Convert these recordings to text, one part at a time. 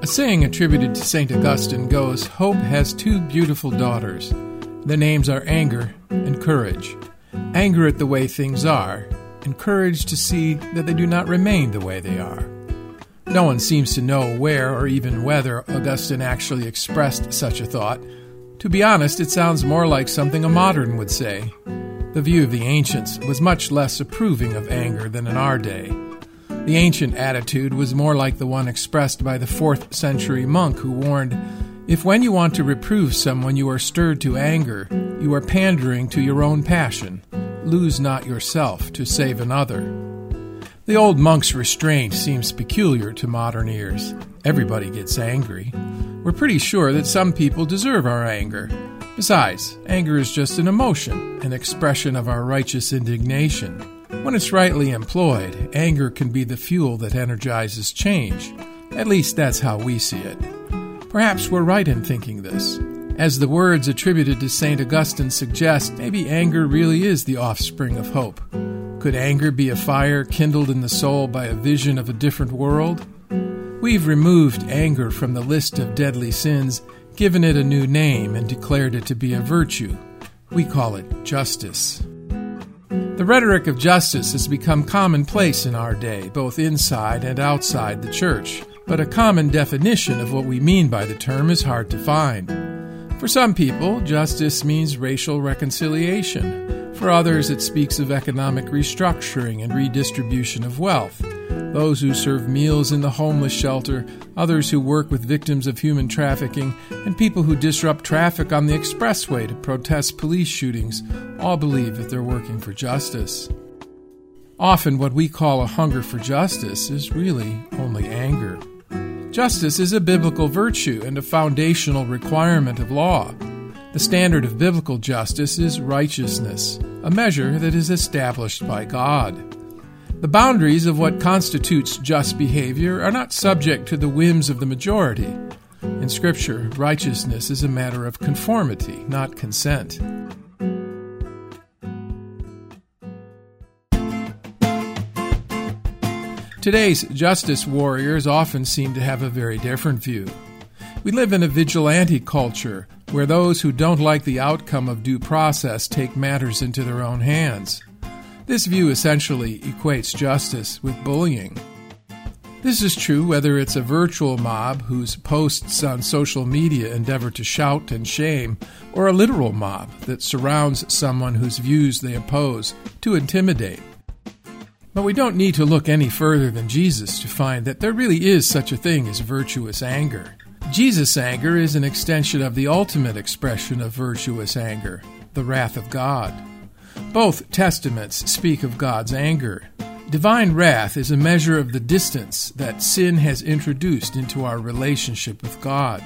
A saying attributed to St. Augustine goes, "Hope has two beautiful daughters. Their names are anger and courage. Anger at the way things are, and courage to see that they do not remain the way they are." No one seems to know where or even whether Augustine actually expressed such a thought. To be honest, it sounds more like something a modern would say. The view of the ancients was much less approving of anger than in our day. The ancient attitude was more like the one expressed by the 4th century monk who warned, "If when you want to reprove someone you are stirred to anger, you are pandering to your own passion, lose not yourself to save another." The old monk's restraint seems peculiar to modern ears. Everybody gets angry. We're pretty sure that some people deserve our anger. Besides, anger is just an emotion, an expression of our righteous indignation. When it's rightly employed, anger can be the fuel that energizes change. At least that's how we see it. Perhaps we're right in thinking this. As the words attributed to St. Augustine suggest, maybe anger really is the offspring of hope. Could anger be a fire kindled in the soul by a vision of a different world? We've removed anger from the list of deadly sins, given it a new name, and declared it to be a virtue. We call it justice. The rhetoric of justice has become commonplace in our day, both inside and outside the church, but a common definition of what we mean by the term is hard to find. For some people, justice means racial reconciliation. For others, it speaks of economic restructuring and redistribution of wealth. Those who serve meals in the homeless shelter, others who work with victims of human trafficking, and people who disrupt traffic on the expressway to protest police shootings all believe that they're working for justice. Often what we call a hunger for justice is really only anger. Justice is a biblical virtue and a foundational requirement of law. The standard of biblical justice is righteousness, a measure that is established by God. The boundaries of what constitutes just behavior are not subject to the whims of the majority. In Scripture, righteousness is a matter of conformity, not consent. Today's justice warriors often seem to have a very different view. We live in a vigilante culture where those who don't like the outcome of due process take matters into their own hands. This view essentially equates justice with bullying. This is true whether it's a virtual mob whose posts on social media endeavor to shout and shame, or a literal mob that surrounds someone whose views they oppose to intimidate. But we don't need to look any further than Jesus to find that there really is such a thing as virtuous anger. Jesus' anger is an extension of the ultimate expression of virtuous anger, the wrath of God. Both testaments speak of God's anger. Divine wrath is a measure of the distance that sin has introduced into our relationship with God.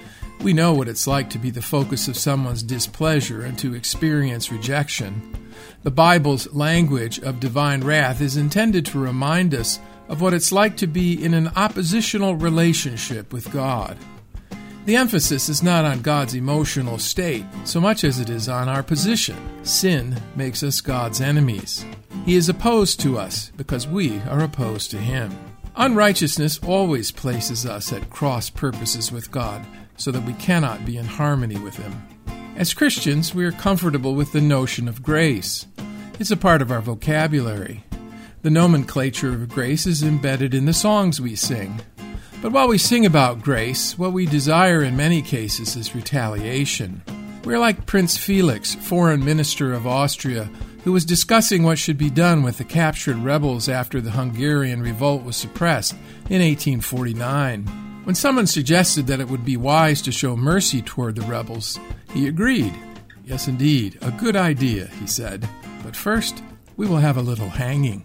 We know what it's like to be the focus of someone's displeasure and to experience rejection. The Bible's language of divine wrath is intended to remind us of what it's like to be in an oppositional relationship with God. The emphasis is not on God's emotional state so much as it is on our position. Sin makes us God's enemies. He is opposed to us because we are opposed to Him. Unrighteousness always places us at cross purposes with God so that we cannot be in harmony with Him. As Christians, we are comfortable with the notion of grace. It's a part of our vocabulary. The nomenclature of grace is embedded in the songs we sing. But while we sing about grace, what we desire in many cases is retaliation. We're like Prince Felix, foreign minister of Austria, who was discussing what should be done with the captured rebels after the Hungarian revolt was suppressed in 1849. When someone suggested that it would be wise to show mercy toward the rebels, he agreed. "Yes, indeed, a good idea," he said. "But first, we will have a little hanging."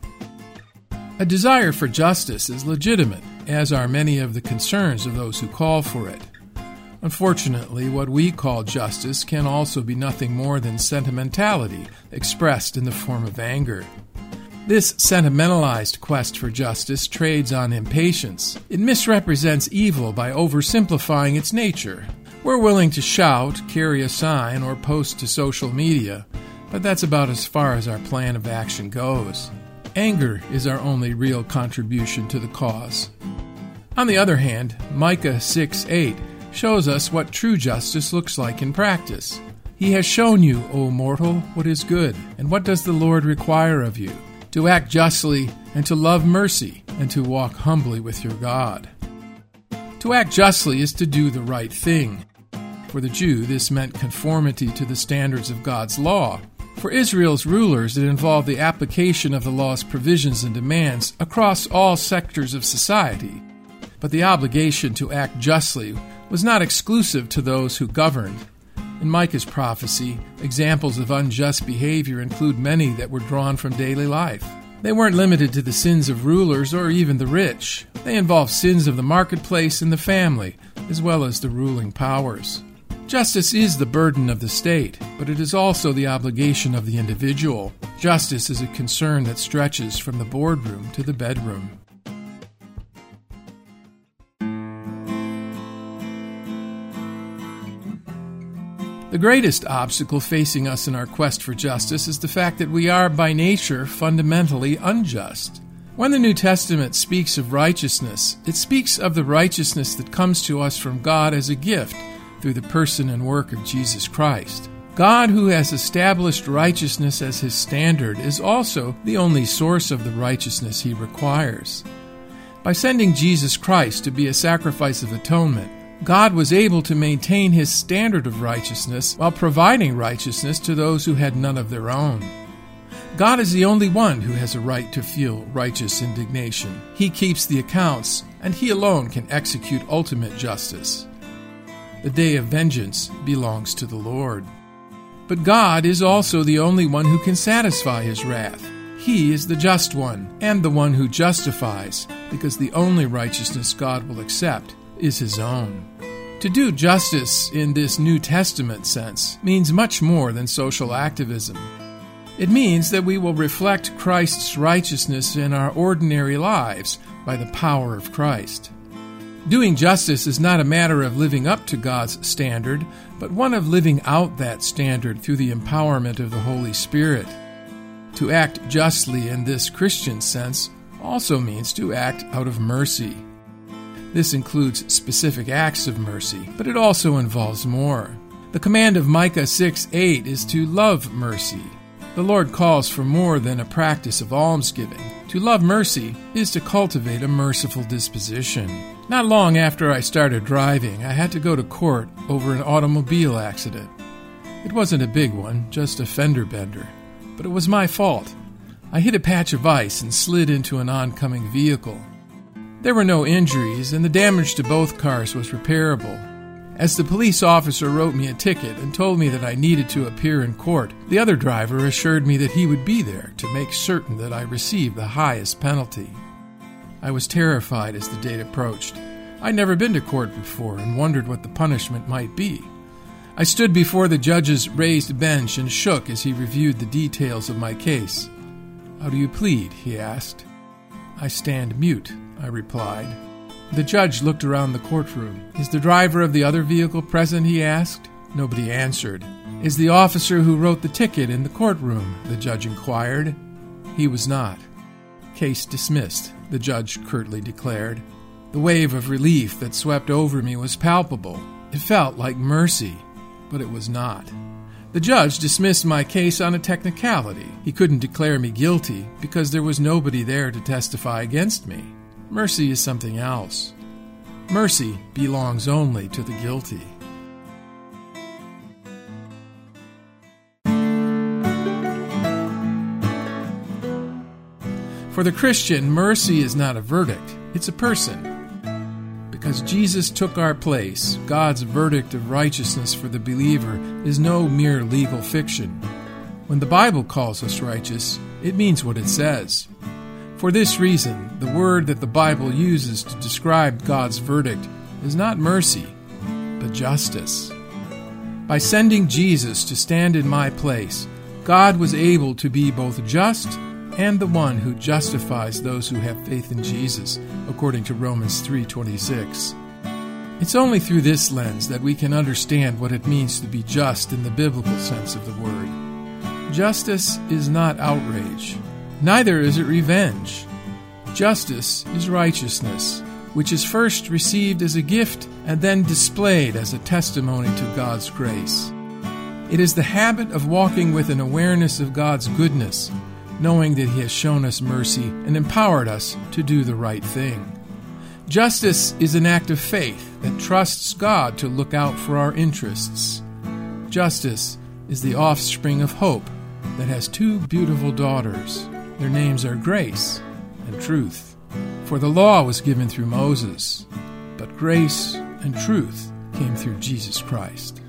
A desire for justice is legitimate, as are many of the concerns of those who call for it. Unfortunately, what we call justice can also be nothing more than sentimentality expressed in the form of anger. This sentimentalized quest for justice trades on impatience. It misrepresents evil by oversimplifying its nature. We're willing to shout, carry a sign, or post to social media, but that's about as far as our plan of action goes. Anger is our only real contribution to the cause. On the other hand, Micah 6:8 shows us what true justice looks like in practice. He has shown you, O mortal, what is good, and what does the Lord require of you? To act justly, and to love mercy, and to walk humbly with your God. To act justly is to do the right thing. For the Jew, this meant conformity to the standards of God's law. For Israel's rulers, it involved the application of the law's provisions and demands across all sectors of society. But the obligation to act justly was not exclusive to those who governed. In Micah's prophecy, examples of unjust behavior include many that were drawn from daily life. They weren't limited to the sins of rulers or even the rich. They involved sins of the marketplace and the family, as well as the ruling powers. Justice is the burden of the state, but it is also the obligation of the individual. Justice is a concern that stretches from the boardroom to the bedroom. The greatest obstacle facing us in our quest for justice is the fact that we are, by nature, fundamentally unjust. When the New Testament speaks of righteousness, it speaks of the righteousness that comes to us from God as a gift through the person and work of Jesus Christ. God, who has established righteousness as His standard, is also the only source of the righteousness He requires. By sending Jesus Christ to be a sacrifice of atonement, God was able to maintain His standard of righteousness while providing righteousness to those who had none of their own. God is the only one who has a right to feel righteous indignation. He keeps the accounts, and He alone can execute ultimate justice. The day of vengeance belongs to the Lord. But God is also the only one who can satisfy His wrath. He is the just one and the one who justifies, because the only righteousness God will accept is His own. To do justice in this New Testament sense means much more than social activism. It means that we will reflect Christ's righteousness in our ordinary lives by the power of Christ. Doing justice is not a matter of living up to God's standard, but one of living out that standard through the empowerment of the Holy Spirit. To act justly in this Christian sense also means to act out of mercy. This includes specific acts of mercy, but it also involves more. The command of Micah 6:8 is to love mercy. The Lord calls for more than a practice of almsgiving. To love mercy is to cultivate a merciful disposition. Not long after I started driving, I had to go to court over an automobile accident. It wasn't a big one, just a fender bender, but it was my fault. I hit a patch of ice and slid into an oncoming vehicle. There were no injuries, and the damage to both cars was repairable. As the police officer wrote me a ticket and told me that I needed to appear in court, the other driver assured me that he would be there to make certain that I received the highest penalty. I was terrified as the date approached. I'd never been to court before and wondered what the punishment might be. I stood before the judge's raised bench and shook as he reviewed the details of my case. "How do you plead?" he asked. "I stand mute," I replied. The judge looked around the courtroom. "Is the driver of the other vehicle present?" he asked. Nobody answered. "Is the officer who wrote the ticket in the courtroom?" the judge inquired. He was not. "Case dismissed," the judge curtly declared. The wave of relief that swept over me was palpable. It felt like mercy, but it was not. The judge dismissed my case on a technicality. He couldn't declare me guilty because there was nobody there to testify against me. Mercy is something else. Mercy belongs only to the guilty. For the Christian, mercy is not a verdict, it's a person. Because Jesus took our place, God's verdict of righteousness for the believer is no mere legal fiction. When the Bible calls us righteous, it means what it says. For this reason, the word that the Bible uses to describe God's verdict is not mercy, but justice. By sending Jesus to stand in my place, God was able to be both just and the one who justifies those who have faith in Jesus, according to Romans 3:26. It's only through this lens that we can understand what it means to be just in the biblical sense of the word. Justice is not outrage. Neither is it revenge. Justice is righteousness. which is first received as a gift and then displayed as a testimony to God's grace. It is the habit of walking with an awareness of God's goodness, knowing that He has shown us mercy and empowered us to do the right thing. Justice is an act of faith that trusts God to look out for our interests. Justice is the offspring of hope that has two beautiful daughters. Their names are Grace and Truth. For the law was given through Moses, but grace and truth came through Jesus Christ.